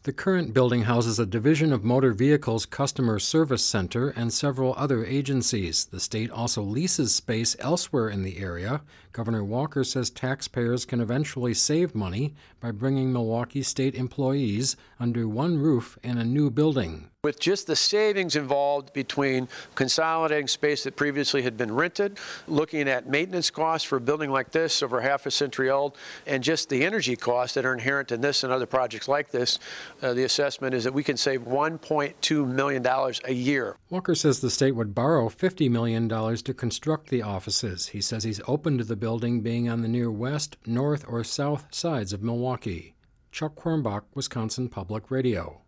The current building houses a division of Motor Vehicles Customer Service Center and several other agencies. The state also leases space elsewhere in the area. Governor Walker says taxpayers can eventually save money by bringing Milwaukee state employees under one roof in a new building. With just the savings involved between consolidating space that previously had been rented, looking at maintenance costs for a building like this over half a century old, and just the energy costs that are inherent in this and other projects like this, the assessment is that we can save $1.2 million a year. Walker says the state would borrow $50 million to construct the offices. He says he's open to the building being on the near west, north, or south sides of Milwaukee. Chuck Quirmbach, Wisconsin Public Radio.